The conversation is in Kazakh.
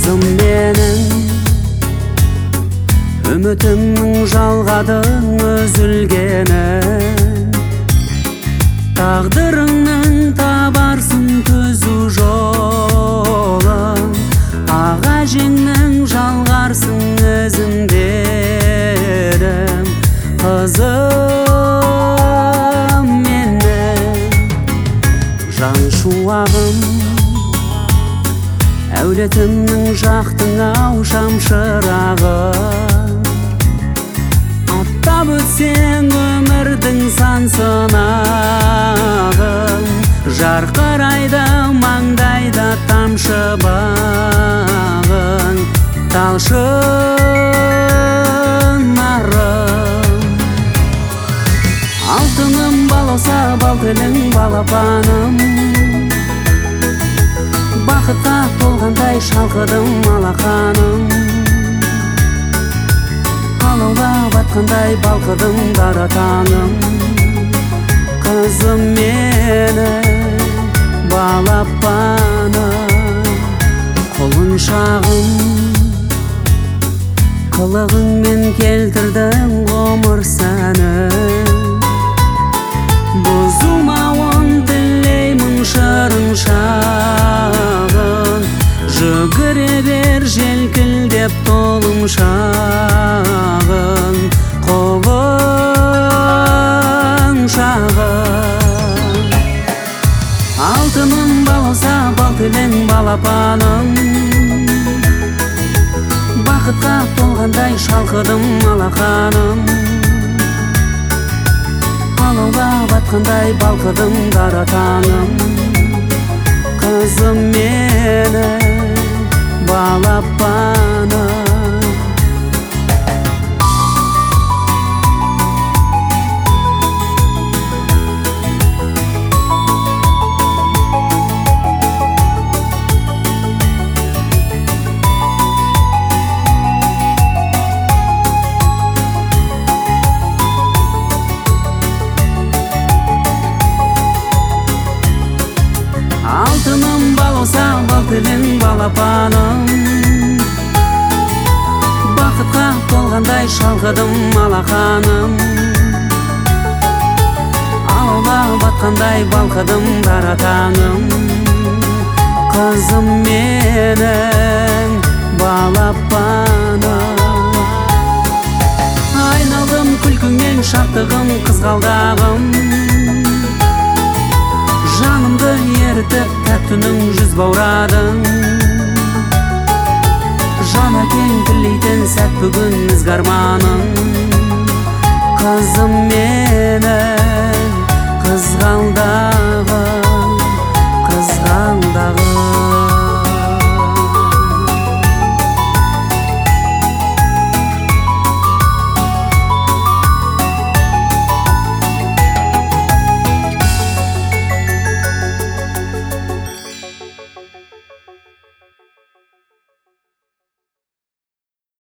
Kızım benim, ümitimning жалғадың үзілгенін, тағдырыңның табарсың түзу жолын, аға жеңнің жалғарсың ізін дедім. Қызым менің жан шуағым, әулетімнің жақтың ау шамшырағын, аттап өтсең өмірдің сан сынағын, жарқырайды маңдайда тамшы бағын, талшын нарым. Алтыным балауса бал тілің балапаным, бақытқа толғандай шалқыдым алақаным, алауға батқандай балқыдым дара таным. Қызым менің балапаным, құлыншағым, қылығыңмен келтірдің ғұмыр сәнін, бұзылмауын тілеймін шырын шағын, жүгіре бер желкілдеп толым шағын, құлын шағын. Алтыным балауса бал тілің балапаным, бақытқа толғандай шалқыдым алақаным, алауға батқандай балқыдым дара таным. Қызым менің балапаным. Алтыным балауса бал тілің балапаным, бақытқа толғандай шалқыдым алақаным, алауға батқандай балқыдым дара таңым. Қызым менің балапаным, айналдым күлкіңнен шаттығым қызғалдағым, жанымды ерітіп тәттінің жүз баурадың, жан әкең тілейтін сәт бүгін ізгі арманым. Қызым менің